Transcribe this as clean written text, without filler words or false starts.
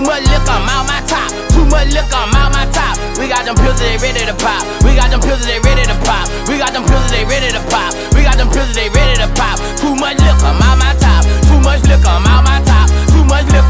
much liquor, I'm out my top. Too much liquor, I'm out my top. We got them pills that they ready to pop. We got them pills that they ready to pop. We got them pills that they ready to pop. We got them pills that they ready to pop. Too much liquor, I'm out my top. Too much liquor, I'm out my top. Too much liquor.